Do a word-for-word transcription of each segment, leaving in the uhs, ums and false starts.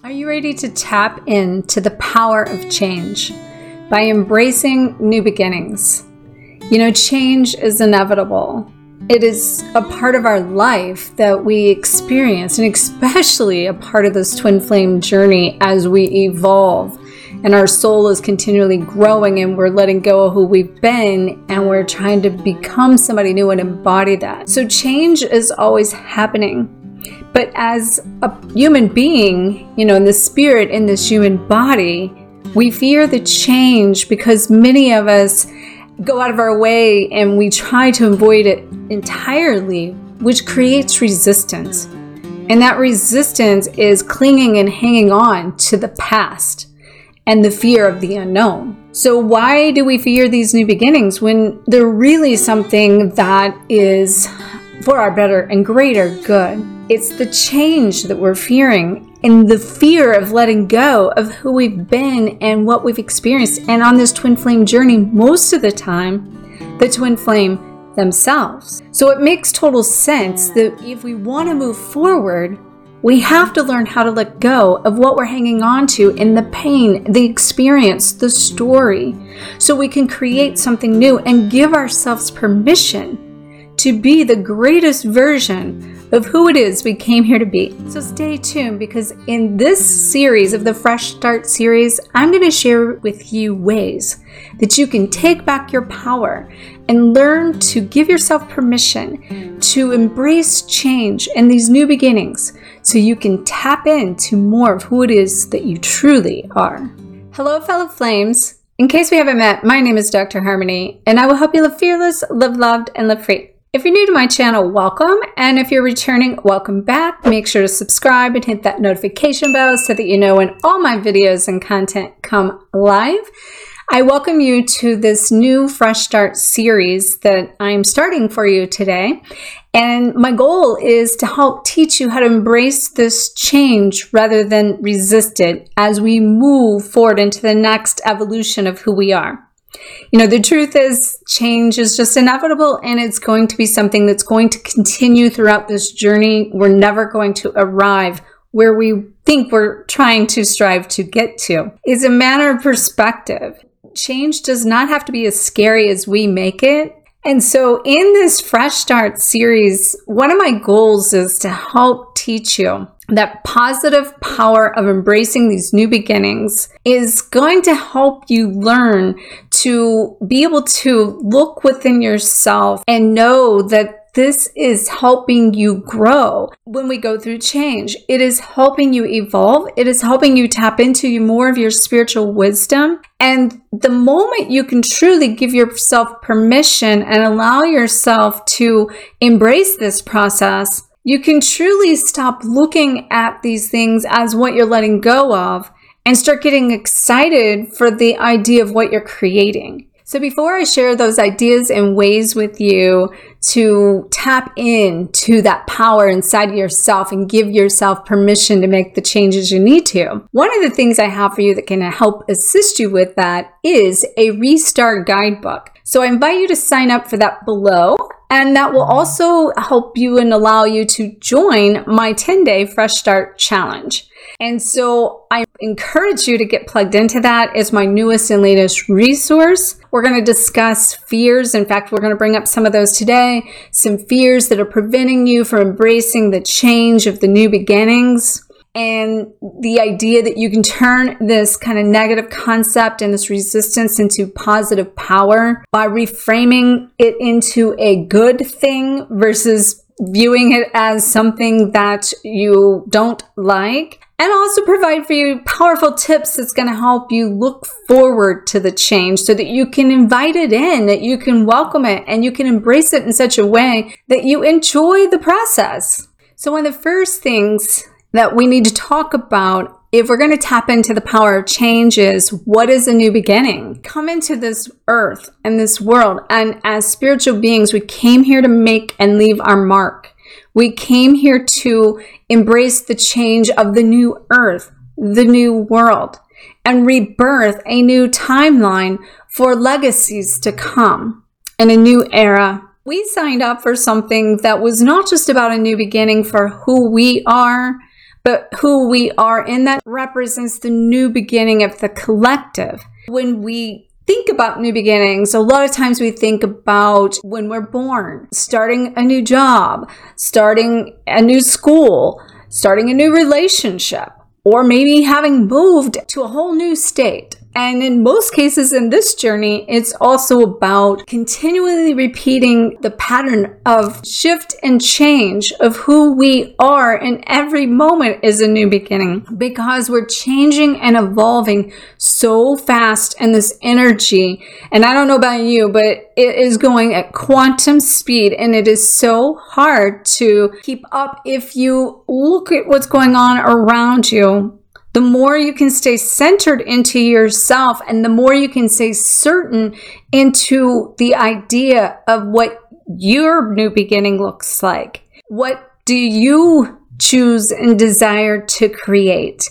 Are you ready to tap into the power of change by embracing new beginnings? You know, change is inevitable. It is a part of our life that we experience, and especially a part of this twin flame journey as we evolve and our soul is continually growing and we're letting go of who we've been and we're trying to become somebody new and embody that. So change is always happening. But as a human being, you know, in the spirit, in this human body, we fear the change because many of us go out of our way and we try to avoid it entirely, which creates resistance. And that resistance is clinging and hanging on to the past and the fear of the unknown. So why do we fear these new beginnings when they're really something that is for our better and greater good? It's the change that we're fearing and the fear of letting go of who we've been and what we've experienced. And on this twin flame journey, most of the time, the twin flame themselves. So it makes total sense that if we want to move forward, we have to learn how to let go of what we're hanging on to in the pain, the experience, the story, so we can create something new and give ourselves permission to be the greatest version of who it is we came here to be. So stay tuned, because in this series of the Fresh Start series, I'm going to share with you ways that you can take back your power and learn to give yourself permission to embrace change and these new beginnings so you can tap into more of who it is that you truly are. Hello, fellow flames. In case we haven't met, my name is Doctor Harmony, and I will help you live fearless, live loved, and live free. If you're new to my channel, welcome. And if you're returning, welcome back. Make sure to subscribe and hit that notification bell so that you know when all my videos and content come live. I welcome you to this new Fresh Start series that I'm starting for you today. And my goal is to help teach you how to embrace this change rather than resist it as we move forward into the next evolution of who we are. You know, the truth is change is just inevitable, and it's going to be something that's going to continue throughout this journey. We're never going to arrive where we think we're trying to strive to get to. It's a matter of perspective. Change does not have to be as scary as we make it. And so in this Fresh Start series, one of my goals is to help teach you that positive power of embracing these new beginnings is going to help you learn to be able to look within yourself and know that this is helping you grow when we go through change. It is helping you evolve. It is helping you tap into more of your spiritual wisdom. And the moment you can truly give yourself permission and allow yourself to embrace this process, you can truly stop looking at these things as what you're letting go of and start getting excited for the idea of what you're creating. So before I share those ideas and ways with you to tap into that power inside of yourself and give yourself permission to make the changes you need to, one of the things I have for you that can help assist you with that is a Restart Guidebook. So I invite you to sign up for that below, and that will also help you and allow you to join my ten-day Fresh Start Challenge. And so I encourage you to get plugged into that as my newest and latest resource. We're going to discuss fears. In fact, we're going to bring up some of those today, some fears that are preventing you from embracing the change of the new beginnings. And the idea that you can turn this kind of negative concept and this resistance into positive power by reframing it into a good thing versus viewing it as something that you don't like. And also provide for you powerful tips that's going to help you look forward to the change so that you can invite it in, that you can welcome it, and you can embrace it in such a way that you enjoy the process. So one of the first things that we need to talk about if we're going to tap into the power of change is, what is a new beginning? Come into this earth and this world, and as spiritual beings, we came here to make and leave our mark. We came here to embrace the change of the new earth, the new world, and rebirth a new timeline for legacies to come and a new era. We signed up for something that was not just about a new beginning for who we are, but who we are, and that represents the new beginning of the collective. When we think about new beginnings, a lot of times we think about when we're born, starting a new job, starting a new school, starting a new relationship, or maybe having moved to a whole new state. And in most cases in this journey, it's also about continually repeating the pattern of shift and change of who we are. And every moment is a new beginning because we're changing and evolving so fast in this energy. And I don't know about you, but it is going at quantum speed, and it is so hard to keep up if you look at what's going on around you. The more you can stay centered into yourself, and the more you can stay certain into the idea of what your new beginning looks like. What do you choose and desire to create?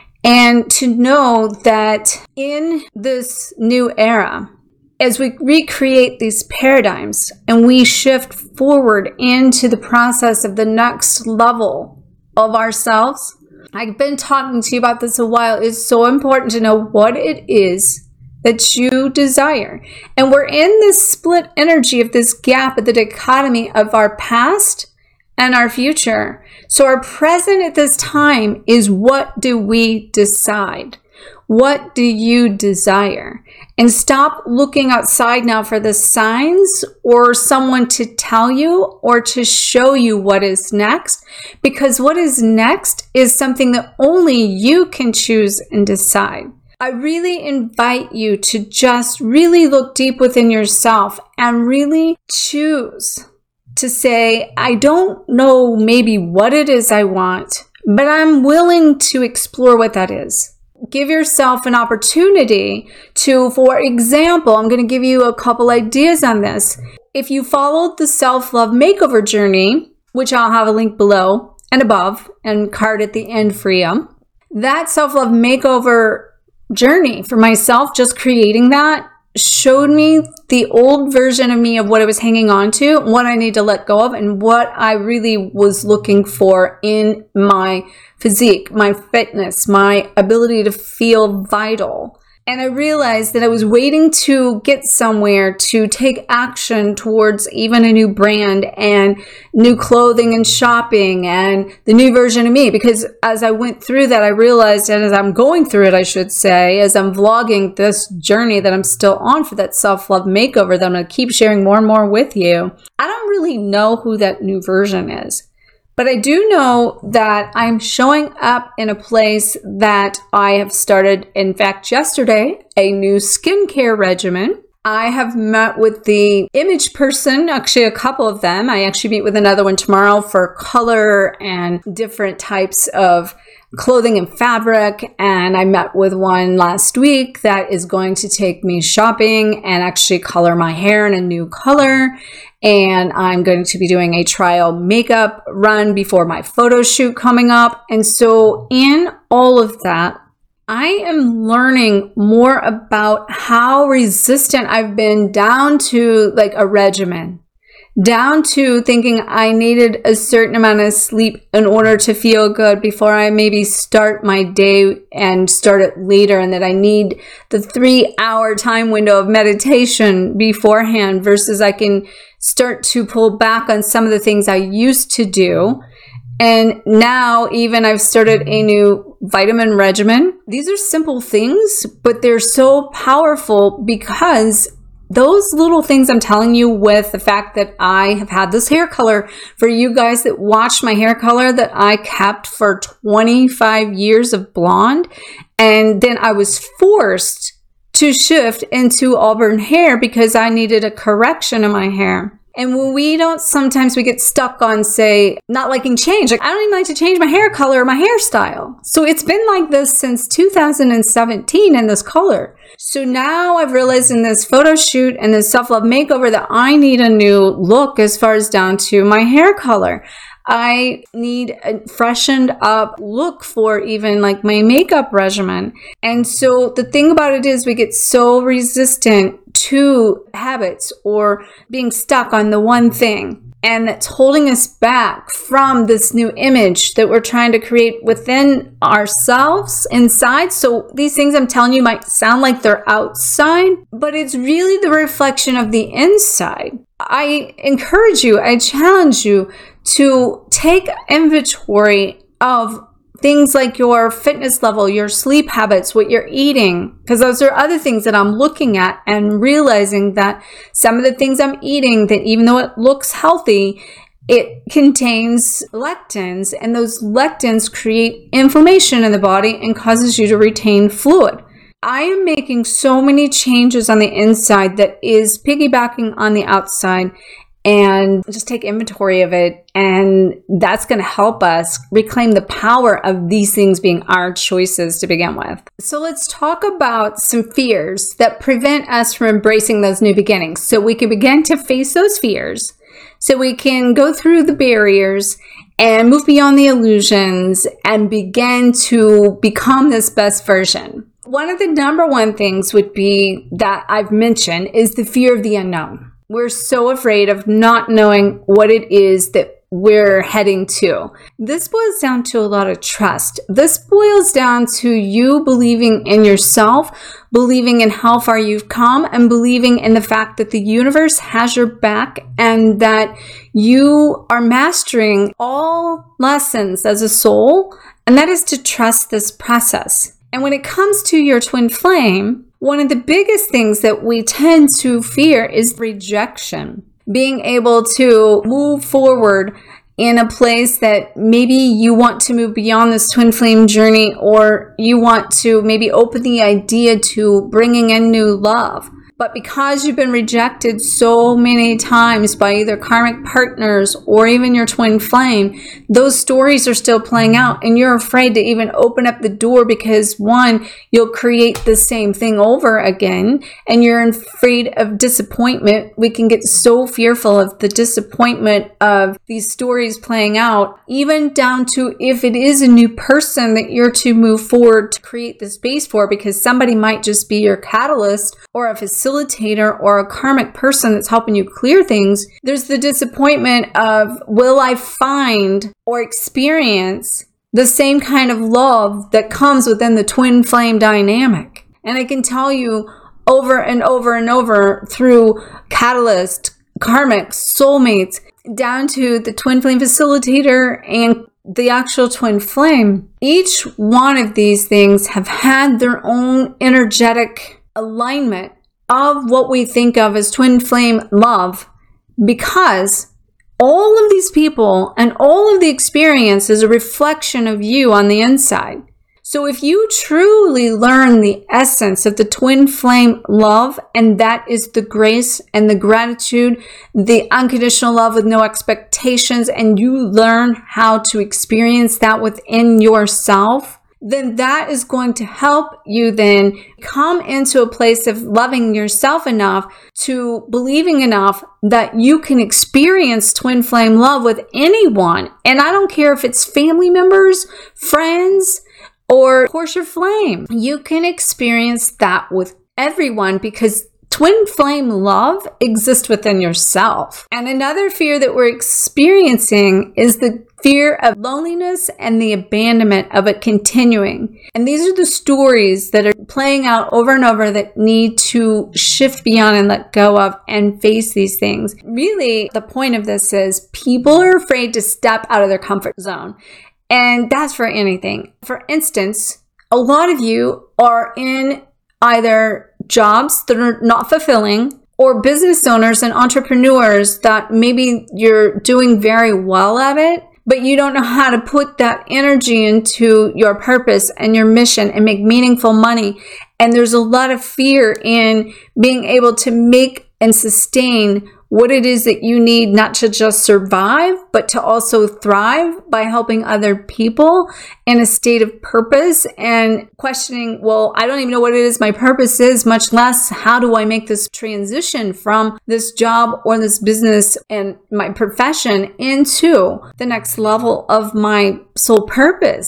And to know that in this new era, as we recreate these paradigms and we shift forward into the process of the next level of ourselves, I've been talking to you about this a while. It's so important to know what it is that you desire. And we're in this split energy of this gap at the dichotomy of our past and our future. So our present at this time is, what do we decide? What do you desire? And stop looking outside now for the signs or someone to tell you or to show you what is next, because what is next is something that only you can choose and decide. I really invite you to just really look deep within yourself and really choose to say, I don't know maybe what it is I want, but I'm willing to explore what that is. Give yourself an opportunity to, for example, I'm going to give you a couple ideas on this. If you followed the self-love makeover journey, which I'll have a link below and above and card at the end for you, that self-love makeover journey for myself, just creating that, showed me the old version of me of what I was hanging on to, what I need to let go of, and what I really was looking for in my physique, my fitness, my ability to feel vital. And I realized that I was waiting to get somewhere to take action towards even a new brand and new clothing and shopping and the new version of me. Because as I went through that, I realized, and as I'm going through it, I should say, as I'm vlogging this journey that I'm still on for that self-love makeover that I'm going to keep sharing more and more with you, I don't really know who that new version is. But I do know that I'm showing up in a place that I have started, in fact, yesterday, a new skincare regimen. I have met with the image person, actually a couple of them. I actually meet with another one tomorrow for color and different types of clothing and fabric. And I met with one last week that is going to take me shopping and actually color my hair in a new color. And I'm going to be doing a trial makeup run before my photo shoot coming up. And so in all of that, I am learning more about how resistant I've been down to like a regimen, down to thinking I needed a certain amount of sleep in order to feel good before I maybe start my day and start it later, and that I need the three hour time window of meditation beforehand versus I can start to pull back on some of the things I used to do. And now even I've started a new vitamin regimen. These are simple things, but they're so powerful because those little things I'm telling you, with the fact that I have had this hair color, for you guys that watched my hair color that I kept for twenty-five years of blonde, and then I was forced to shift into auburn hair because I needed a correction in my hair. And when we don't, sometimes we get stuck on, say, not liking change. Like, I don't even like to change my hair color or my hairstyle. So it's been like this since two thousand seventeen in this color. So now I've realized in this photo shoot and this self-love makeover that I need a new look as far as down to my hair color. I need a freshened up look for even like my makeup regimen. And so the thing about it is we get so resistant to habits or being stuck on the one thing. And that's holding us back from this new image that we're trying to create within ourselves inside. So these things I'm telling you might sound like they're outside, but it's really the reflection of the inside. I encourage you, I challenge you to take inventory of things like your fitness level, your sleep habits, what you're eating, because those are other things that I'm looking at and realizing that some of the things I'm eating, that even though it looks healthy, it contains lectins, and those lectins create inflammation in the body and causes you to retain fluid. I am making so many changes on the inside that is piggybacking on the outside, and just take inventory of it. And that's going to help us reclaim the power of these things being our choices to begin with. So let's talk about some fears that prevent us from embracing those new beginnings. So we can begin to face those fears. So we can go through the barriers and move beyond the illusions and begin to become this best version. One of the number one things would be that I've mentioned is the fear of the unknown. We're so afraid of not knowing what it is that we're heading to. This boils down to a lot of trust. This boils down to you believing in yourself, believing in how far you've come, and believing in the fact that the universe has your back and that you are mastering all lessons as a soul, and that is to trust this process. And when it comes to your twin flame, one of the biggest things that we tend to fear is rejection. Being able to move forward in a place that maybe you want to move beyond this twin flame journey, or you want to maybe open the idea to bringing in new love. But because you've been rejected so many times by either karmic partners or even your twin flame, those stories are still playing out, and you're afraid to even open up the door because, one, you'll create the same thing over again, and you're afraid of disappointment. We can get so fearful of the disappointment of these stories playing out, even down to if it is a new person that you're to move forward to create the space for, because somebody might just be your catalyst or a facilitator or a karmic person that's helping you clear things. There's the disappointment of, will I find or experience the same kind of love that comes within the twin flame dynamic? And I can tell you over and over and over through catalyst, karmic, soulmates, down to the twin flame facilitator and the actual twin flame, each one of these things have had their own energetic alignment of what we think of as twin flame love, because all of these people and all of the experience is a reflection of you on the inside. So if you truly learn the essence of the twin flame love, and that is the grace and the gratitude, the unconditional love with no expectations, and you learn how to experience that within yourself, then that is going to help you then come into a place of loving yourself enough to believing enough that you can experience twin flame love with anyone. And I don't care if it's family members, friends, or of course your flame. You can experience that with everyone because twin flame love exists within yourself. And another fear that we're experiencing is the fear of loneliness and the abandonment of it continuing. And these are the stories that are playing out over and over that need to shift beyond and let go of and face these things. Really, the point of this is people are afraid to step out of their comfort zone. And that's for anything. For instance, a lot of you are in either jobs that are not fulfilling, or business owners and entrepreneurs that maybe you're doing very well at it, but you don't know how to put that energy into your purpose and your mission and make meaningful money. And there's a lot of fear in being able to make and sustain what it is that you need, not to just survive, but to also thrive by helping other people in a state of purpose, and questioning, well, I don't even know what it is my purpose is, much less how do I make this transition from this job or this business and my profession into the next level of my soul purpose.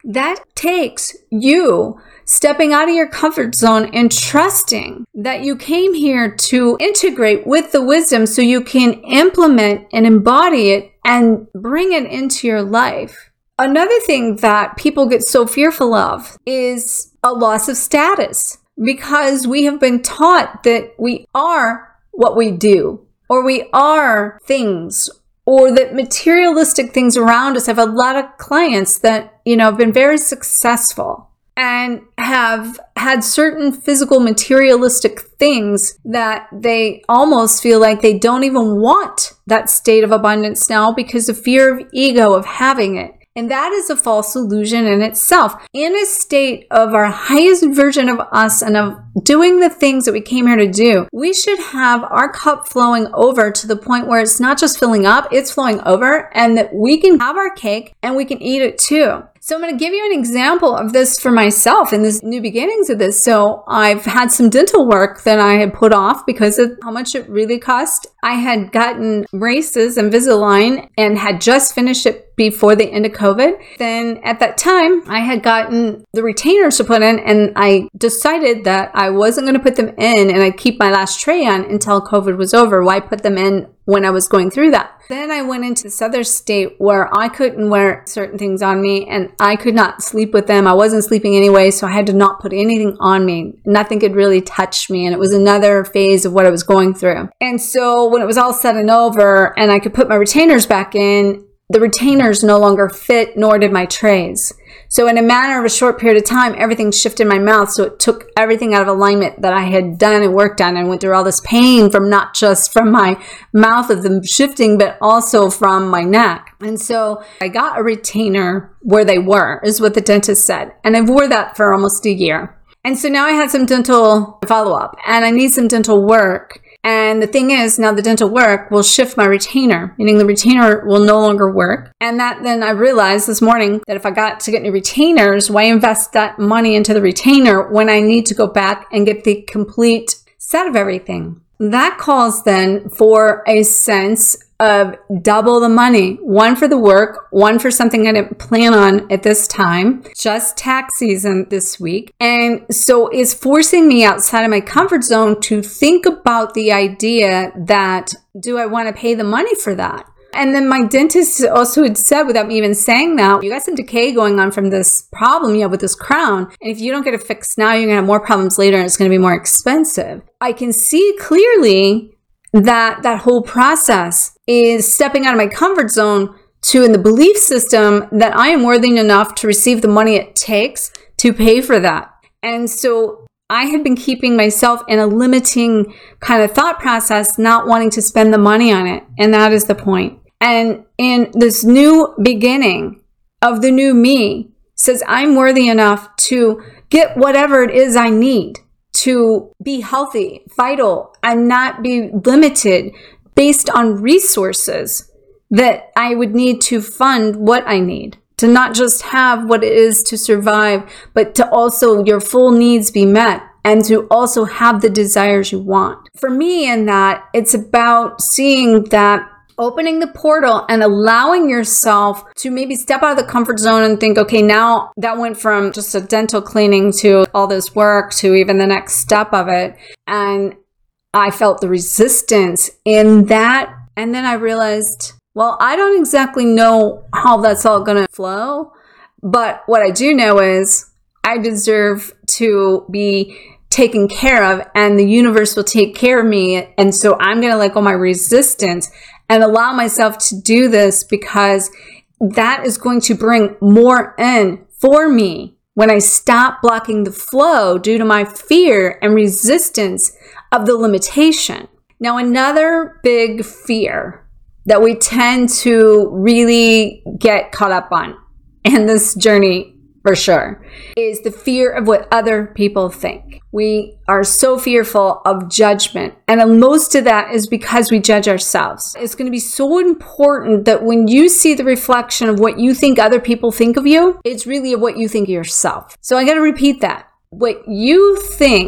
That takes you stepping out of your comfort zone and trusting that you came here to integrate with the wisdom so you can implement and embody it and bring it into your life. Another thing that people get so fearful of is a loss of status, because we have been taught that we are what we do, or we are things, or that materialistic things around us. I have a lot of clients that, you know, have been very successful and have had certain physical materialistic things that they almost feel like they don't even want that state of abundance now because of fear of ego of having it. And that is a false illusion in itself. In a state of our highest version of us and of doing the things that we came here to do, we should have our cup flowing over to the point where it's not just filling up, it's flowing over, and that we can have our cake and we can eat it too. So I'm going to give you an example of this for myself in this new beginnings of this. So I've had some dental work that I had put off because of how much it really cost. I had gotten braces and Invisalign and had just finished it before the end of COVID. Then at that time, I had gotten the retainers to put in, and I decided that I wasn't going to put them in and I'd keep my last tray on until COVID was over. Why put them in when I was going through that? Then I went into this other state where I couldn't wear certain things on me and I could not sleep with them. I wasn't sleeping anyway, so I had to not put anything on me. Nothing could really touch me, and it was another phase of what I was going through. And so when it was all said and over and I could put my retainers back in, the retainers no longer fit, nor did my trays. So in a matter of a short period of time, everything shifted in my mouth. So it took everything out of alignment that I had done and worked on, and went through all this pain from not just from my mouth of them shifting, but also from my neck. And so I got a retainer where they were, is what the dentist said. And I wore that for almost a year. And so now I had some dental follow-up and I need some dental work. And the thing is, now the dental work will shift my retainer, meaning the retainer will no longer work. And that then I realized this morning that if I got to get new retainers, why invest that money into the retainer when I need to go back and get the complete set of everything? That calls then for a sense of double the money. One for the work, one for something I didn't plan on at this time, just tax season this week. And so it's forcing me outside of my comfort zone to think about the idea that, do I want to pay the money for that? And then my dentist also had said, without me even saying that, you got some decay going on from this problem you have with this crown. And if you don't get it fixed now, you're going to have more problems later and it's going to be more expensive. I can see clearly that that whole process is stepping out of my comfort zone to in the belief system that I am worthy enough to receive the money it takes to pay for that. And so I had been keeping myself in a limiting kind of thought process, not wanting to spend the money on it. And that is the point. And in this new beginning of the new me says, I'm worthy enough to get whatever it is I need to be healthy, vital, and not be limited based on resources that I would need to fund what I need. To not just have what it is to survive, but to also your full needs be met and to also have the desires you want. For me in that, it's about seeing that opening the portal and allowing yourself to maybe step out of the comfort zone and think, okay, now that went from just a dental cleaning to all this work to even the next step of it. And I felt the resistance in that. And then I realized, well, I don't exactly know how that's all going to flow. But what I do know is I deserve to be taken care of and the universe will take care of me. And so I'm going to let go of my resistance and allow myself to do this because that is going to bring more in for me when I stop blocking the flow due to my fear and resistance of the limitation. Now, another big fear that we tend to really get caught up on in this journey for sure is the fear of what other people think. We are so fearful of judgment. And most of that is because we judge ourselves. It's going to be so important that when you see the reflection of what you think other people think of you, it's really of what you think of yourself. So I got to repeat that. What you think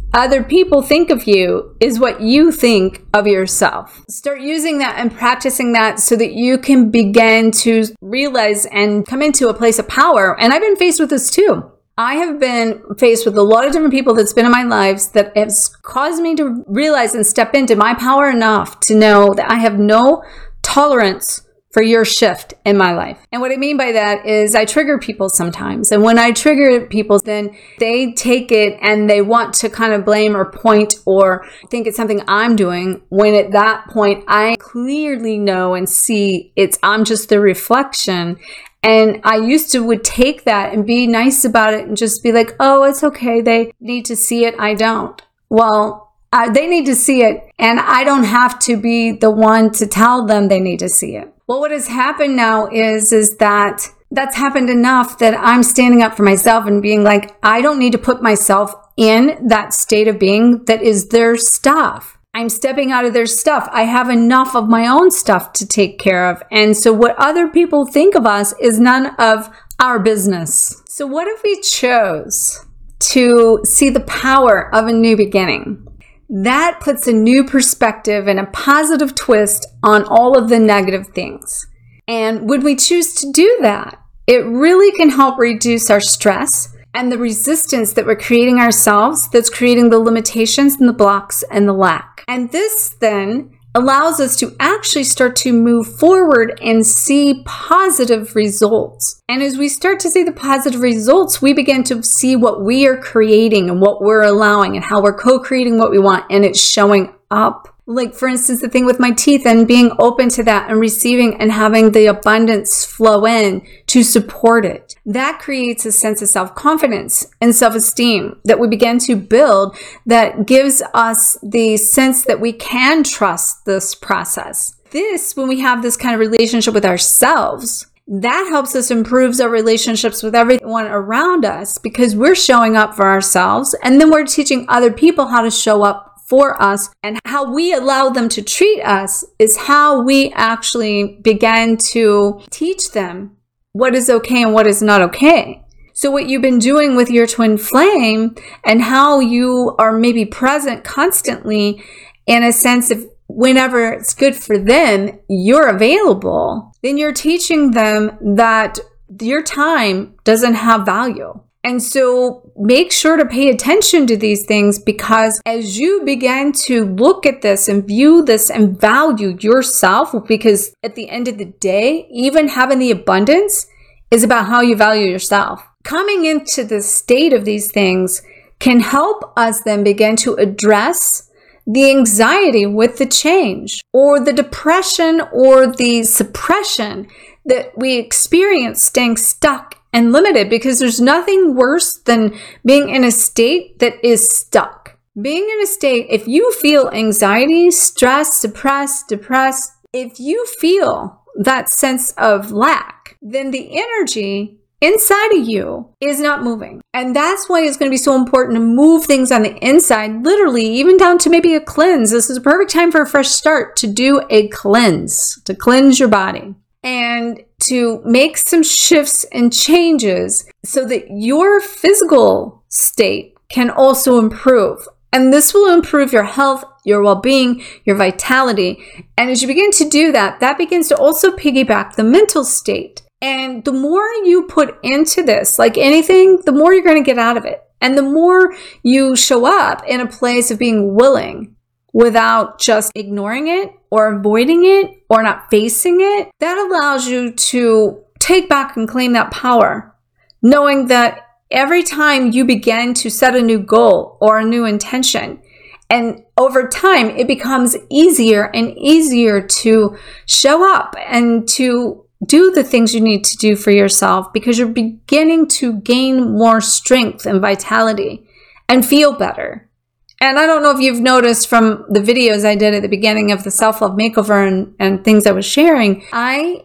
other people think of you is what you think of yourself. Start using that and practicing that so that you can begin to realize and come into a place of power. And I've been faced with this too. I have been faced with a lot of different people that's been in my lives that has caused me to realize and step into my power enough to know that I have no tolerance for your shift in my life. And what I mean by that is I trigger people sometimes. And when I trigger people, then they take it and they want to kind of blame or point or think it's something I'm doing, when at that point I clearly know and see it's I'm just the reflection. And I used to would take that and be nice about it and just be like, oh, it's okay. They need to see it. I don't. Well, uh, they need to see it. And I don't have to be the one to tell them they need to see it. Well, what has happened now is, is that that's happened enough that I'm standing up for myself and being like, I don't need to put myself in that state of being that is their stuff. I'm stepping out of their stuff. I have enough of my own stuff to take care of. And so what other people think of us is none of our business. So what if we chose to see the power of a new beginning? That puts a new perspective and a positive twist on all of the negative things. And would we choose to do that? It really can help reduce our stress and the resistance that we're creating ourselves, that's creating the limitations and the blocks and the lack. And this then allows us to actually start to move forward and see positive results. And as we start to see the positive results, we begin to see what we are creating and what we're allowing and how we're co-creating what we want, and it's showing up. Like, for instance, the thing with my teeth and being open to that and receiving and having the abundance flow in to support it. That creates a sense of self-confidence and self-esteem that we begin to build that gives us the sense that we can trust this process. This, when we have this kind of relationship with ourselves, that helps us improve our relationships with everyone around us because we're showing up for ourselves, and then we're teaching other people how to show up for us, and how we allow them to treat us is how we actually begin to teach them what is okay and what is not okay. So what you've been doing with your twin flame and how you are maybe present constantly in a sense of whenever it's good for them, you're available, then you're teaching them that your time doesn't have value. And so make sure to pay attention to these things, because as you begin to look at this and view this and value yourself, because at the end of the day, even having the abundance is about how you value yourself. Coming into the state of these things can help us then begin to address the anxiety with the change, or the depression or the suppression that we experience staying stuck and limited, because there's nothing worse than being in a state that is stuck. Being in a state, if you feel anxiety, stress, suppressed, depressed, if you feel that sense of lack, then the energy inside of you is not moving. And that's why it's going to be so important to move things on the inside, literally, even down to maybe a cleanse. This is a perfect time for a fresh start to do a cleanse, to cleanse your body, and to make some shifts and changes so that your physical state can also improve. And this will improve your health, your well-being, your vitality. And as you begin to do that, that begins to also piggyback the mental state. And the more you put into this, like anything, the more you're going to get out of it. And the more you show up in a place of being willing, without just ignoring it or avoiding it or not facing it, that allows you to take back and claim that power, knowing that every time you begin to set a new goal or a new intention, and over time, it becomes easier and easier to show up and to do the things you need to do for yourself, because you're beginning to gain more strength and vitality and feel better. And I don't know if you've noticed from the videos I did at the beginning of the self-love makeover and, and things I was sharing, I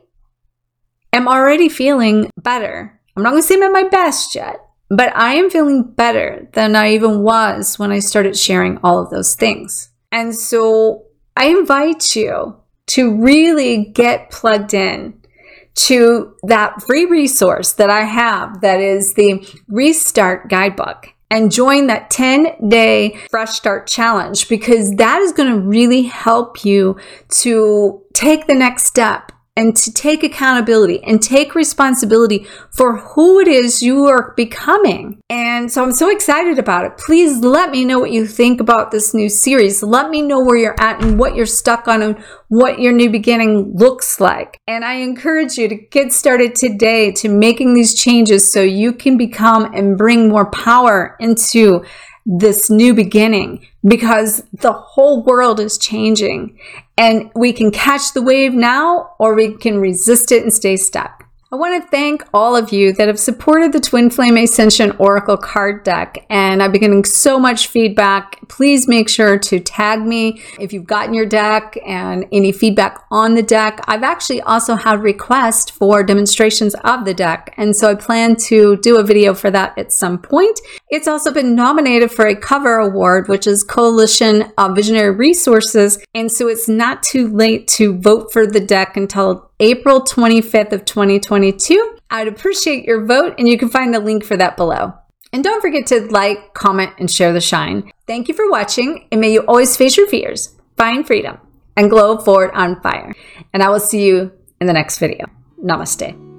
am already feeling better. I'm not going to say I'm at my best yet, but I am feeling better than I even was when I started sharing all of those things. And so I invite you to really get plugged in to that free resource that I have, that is the Restart Guidebook. and join that ten day Fresh Start Challenge, because that is going to really help you to take the next step and to take accountability and take responsibility for who it is you are becoming. And so I'm so excited about it. Please let me know what you think about this new series. Let me know where you're at and what you're stuck on and what your new beginning looks like. And I encourage you to get started today to making these changes so you can become and bring more power into this new beginning, because the whole world is changing and we can catch the wave now, or we can resist it and stay stuck. I want to thank all of you that have supported the Twin Flame Ascension Oracle card deck, and I've been getting so much feedback. Please make sure to tag me if you've gotten your deck and any feedback on the deck. I've actually also had requests for demonstrations of the deck, and so I plan to do a video for that at some point. It's also been nominated for a cover award, which is Coalition of Visionary Resources, and so it's not too late to vote for the deck until April twenty-fifth of twenty twenty-two. I'd appreciate your vote, and you can find the link for that below. And don't forget to like, comment, and share the shine. Thank you for watching, and may you always face your fears, find freedom, and glow forward on fire. And I will see you in the next video. Namaste.